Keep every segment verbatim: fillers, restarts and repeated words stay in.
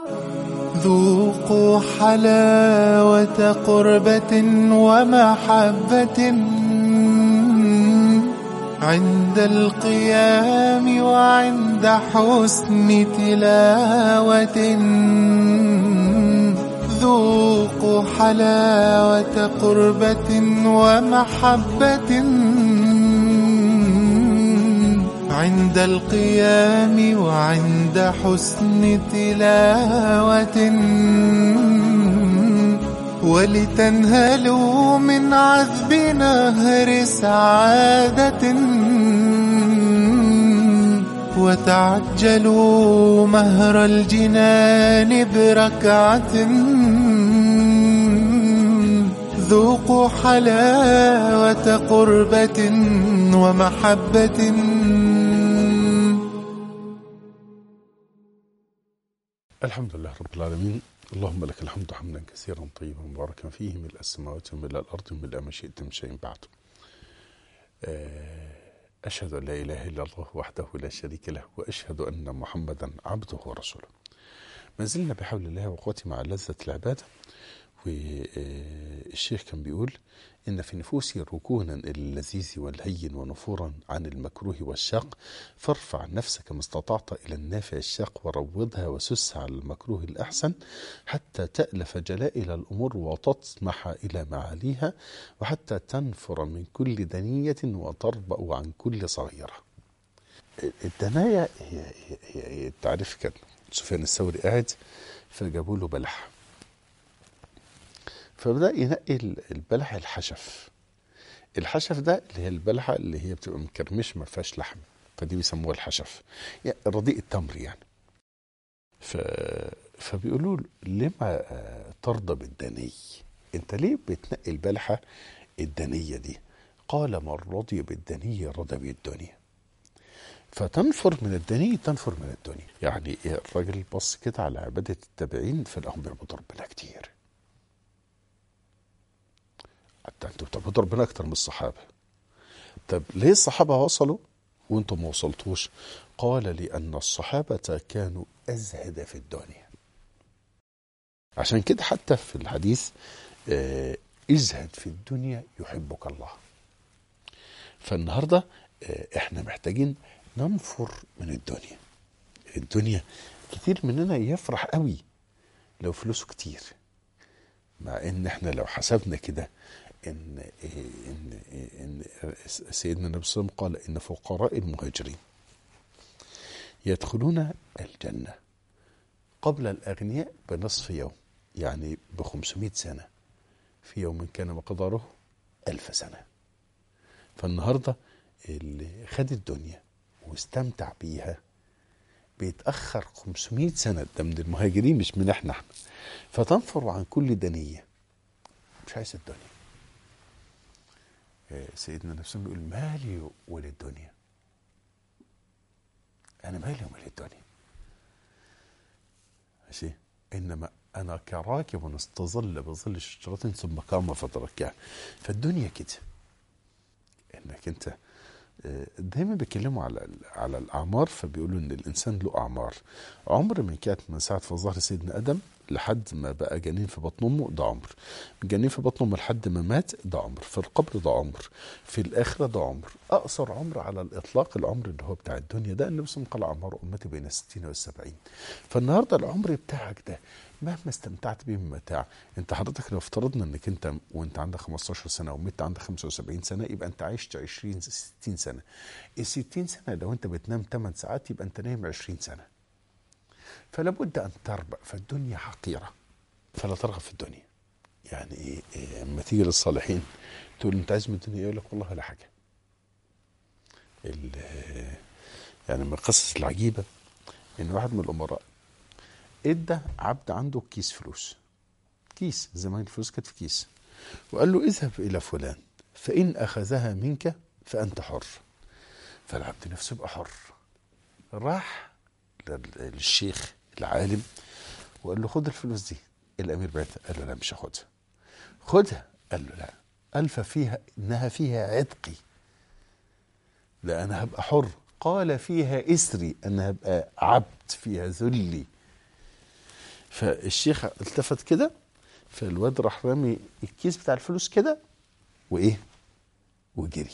ذوقوا حلاوة قربة ومحبة عند القيام وعند حسن تلاوة. ذوقوا حلاوة قربة ومحبة عند القيام وعند حسن تلاوة، ولتنهلوا من عذب نهر سعادة، وتعجلوا مهر الجنان بركعة. ذوقوا حلاوة قربة ومحبة. الحمد لله رب العالمين، اللهم لك الحمد حمدا كثيرا طيبا مباركا فيه، ملء السماوات وملء الأرض وملء ما شئت من شيء بعد. أشهد أن لا إله إلا الله وحده لا شريك له، وأشهد أن محمدا عبده ورسوله. ما زلنا بحول الله وقوته مع لذة العبادة، والشيخ كان بيقول إن في نفوسي ركونا إلى اللذيذ والهين ونفورا عن المكروه والشاق، فارفع نفسك ما استطعت إلى النافع الشاق وروضها وسسها على المكروه الأحسن، حتى تألف جلائل الأمور وتطمح إلى معاليها، وحتى تنفر من كل دنية وتربأ عن كل صغيرة. الدناية هي, هي, هي تعرف، كان سفيان الثوري قاعد فجابوا له بلح، فبدأ ينقي البلح الحشف. الحشف ده اللي هي البلحة اللي هي بتبقى مكرمش ما فيهاش لحم، فدي بيسموها الحشف، يعني رديء التمر يعني. ف... فبيقولوا له لما ترضى بالدني؟ انت ليه بتنقي البلحة الدنية دي؟ قال من رضي بالدني رضى بالدنيا. فتنفر من الدني تنفر من الدنيا. يعني الراجل بص كده على عبادة التابعين فلقاهم بيعبدوا ربنا كتير. حتى انتوا بتعبدوا ربنا اكتر من الصحابه. طب ليه الصحابه وصلوا وانتم ما وصلتوش؟ قال لان الصحابه كانوا ازهد في الدنيا. عشان كده حتى في الحديث اه ازهد في الدنيا يحبك الله. فالنهارده اه احنا محتاجين ننفر من الدنيا. الدنيا كتير مننا يفرح قوي لو فلوسه كتير، مع ان احنا لو حسبنا كده إن, إن, إن سيدنا النبي صلى الله عليه وسلم قال إن فقراء المهاجرين يدخلون الجنة قبل الأغنياء بنصف يوم، يعني بخمسمائة سنة، في يوم كان مقداره ألف سنة. فالنهاردة اللي خد الدنيا واستمتع بيها بيتأخر خمسمائة سنة، ده من المهاجرين مش من احنا احنا. فتنفر عن كل دنية، مش عايز الدنيا. سيدنا نفسه بيقول مالي وللدنيا، أنا مالي ومالي الدنيا، ماشي؟ إنما أنا كراكب استظل بظل شجرة ثم قام فتركها. فالدنيا كده، إنك أنت دايما بيتكلموا على على الأعمار، فبيقولوا إن الإنسان له أعمار. عمر من كانت من ساعة في ظهر سيدنا آدم لحد ما بقى جنين في بطن امه ده عمر، جنين في بطن امه لحد ما مات ده عمر، في القبر ده عمر، في الآخرة ده عمر. أقصر عمر على الإطلاق العمر اللي هو بتاع الدنيا ده، النبي صلى الله عليه وسلم قال أعمار أمتي بين الستين والسبعين. فالنهارده العمر بتاعك ده مهما استمتعت بيه من متاع، انت حضرتك لو افترضنا انك انت وانت عندك خمستاشر سنة ومت عندك خمسة وسبعين سنة، يبقى انت عشت عشرين ستين سنة. ال ستين سنة لو انت بتنام ثماني ساعات يبقى انت نايم عشرين سنة. فلا بد ان تربأ، فالدنيا حقيرة فلا ترغب في الدنيا. يعني ايه, إيه اما تيجي للصالحين تقول انت عايز من الدنيا، يقول لك والله لا حاجة. يعني من القصص العجيبة ان واحد من الامراء ادى عبد عنده كيس فلوس، كيس زمان الفلوس كانت في كيس، وقال له اذهب الى فلان فان اخذها منك فانت حر. فالعبد نفسه يبقى حر. راح للشيخ العالم وقال له خد الفلوس دي. الامير بعتها، قال له لا مش هاخدها. خدها، قال له لا. قال ففيها انها فيها عتقي، لا انا هبقى حر. قال فيها اسري، انا هبقى عبد، فيها ذلي. فالشيخ التفت كده، فالواد راح رامي الكيس بتاع الفلوس كده وايه وجري.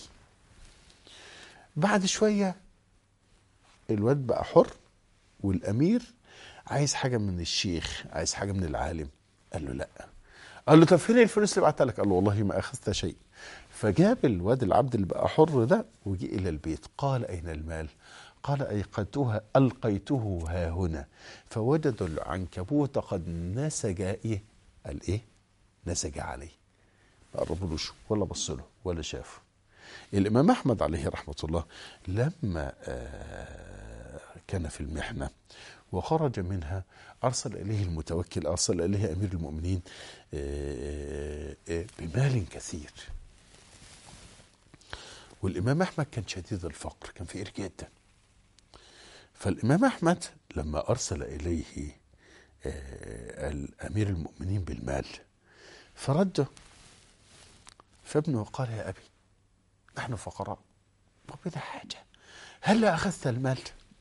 بعد شوية الواد بقى حر، والامير عايز حاجة من الشيخ، عايز حاجة من العالم. قال له لا. قال له طب فين الفلوس اللي بعتها لك؟ قال له والله ما اخذت شيء. فجاب الواد العبد اللي بقى حر ده وجي الى البيت. قال اين المال؟ قال ايقدتها القيته ها هنا. فوجدوا العنكبوت قد نسج ايه؟ قال ايه؟ نسج عليه. ما قربلوش ولا بص له ولا شافه. الامام احمد عليه رحمه الله لما كان في المحنه وخرج منها أرسل إليه المتوكل، أرسل إليه أمير المؤمنين بمال كثير. والإمام أحمد كان شديد الفقر، كان فقير جدا. فالإمام أحمد لما أرسل إليه الأمير المؤمنين بالمال فرده، فابنه قال يا أبي نحن فقراء وبنا حاجة، هل أخذت المال؟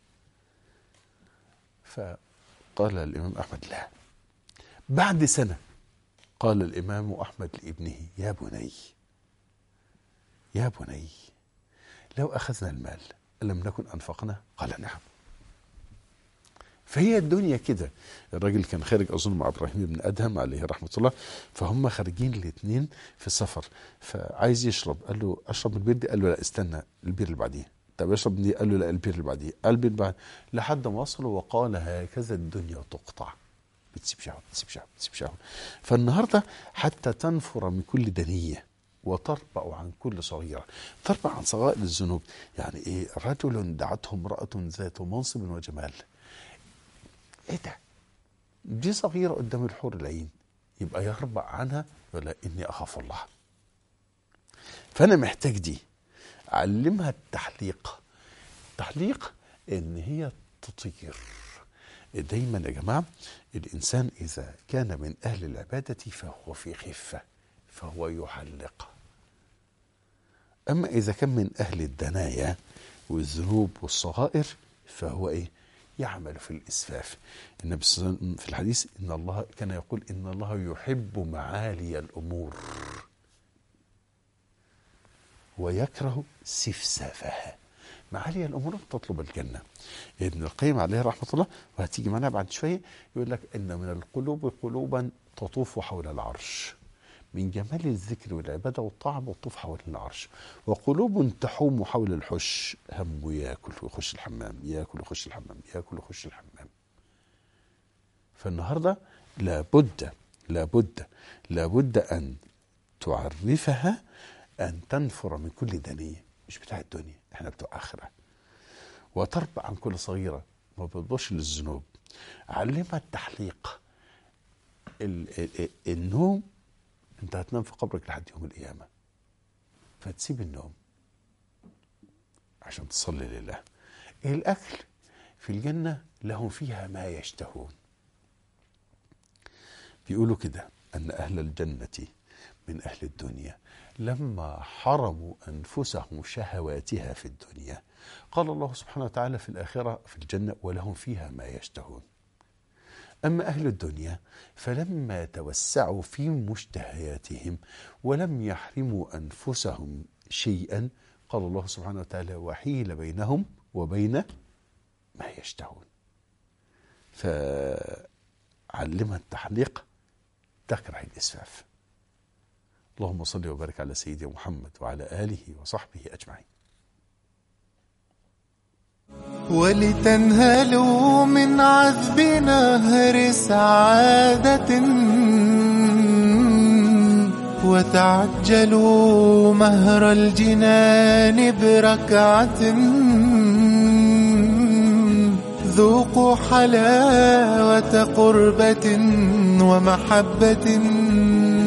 فقال الإمام أحمد لا. بعد سنة قال الإمام أحمد لابنه يا بني يا بني لو أخذنا المال ألم نكن أنفقنا؟ قال نعم. فهي الدنيا كده. الراجل كان خارج أظن مع إبراهيم بن أدهم عليه رحمة الله، فهم خارجين الاثنين في سفر، فعايز يشرب. قال له أشرب من البير دي؟ قال له لا استنى البير اللي بعديه. طب اشرب دي؟ قال له لا البير اللي بعديه. قال البير اللي بعديه لحد ما وصلوا وقال هكذا الدنيا تقطع، بتسيب شهوة بتسيب شهوة بتسيب شهوة. فالنهارده حتى تنفر من كل دنية وتربع عن كل صغيرة، تربع عن صغائر الذنوب. يعني ايه؟ رجل دعته امرأة ذات منصب وجمال. ايه ده؟ دي صغيرة قدام الحور العين، يبقى يربع عنها ولا اني اخاف الله. فانا محتاج دي علمها التحليق. التحليق ان هي تطير. دايما يا جماعة الانسان اذا كان من اهل العبادة فهو في خفة، فهو يحلق. اما اذا كان من اهل الدنايا والذنوب والصغائر فهو ايه؟ يعمل في الاسفاف. النبي صلى الله عليه وسلم في الحديث ان الله كان يقول ان الله يحب معالي الامور ويكره سفسافها. معالي الامور تطلب الجنه. ابن القيم عليه رحمه الله وهتيجي معنا بعد شويه يقول لك ان من القلوب قلوبا تطوف حول العرش، من جمال الذكر والعباده والطاعه والطوف حول العرش، وقلوب تحوم حول الحش، هم ياكل ويخش الحمام، ياكل ويخش الحمام، ياكل ويخش الحمام. فالنهارده لابد لابد لابد ان تعرفها أن تنفر من كل دنية، مش بتاع الدنيا، احنا بتوع آخرة. وتربع عن كل صغيرة، ما بتبصش للذنوب. علمها التحليق. ال ال النوم انت هتنام في قبرك لحد يوم القيامة، فتسيب النوم عشان تصلي لله. الأكل في الجنة لهم فيها ما يشتهون. بيقولوا كده أن أهل الجنة من أهل الدنيا لما حرموا أنفسهم شهواتها في الدنيا قال الله سبحانه وتعالى في الآخرة في الجنة ولهم فيها ما يشتهون. أما أهل الدنيا فلما توسعوا في مشتهياتهم ولم يحرموا أنفسهم شيئا قال الله سبحانه وتعالى وحيل بينهم وبين ما يشتهون. فعلمها التحليق تكره الإسفاف. اللهم صل وبارك على سيدنا محمد وعلى آله وصحبه أجمعين. ولتنهلوا من عذب نهر سعادة وتعجلوا مهر الجنان بركعة، ذوقوا حلاوة قربة ومحبة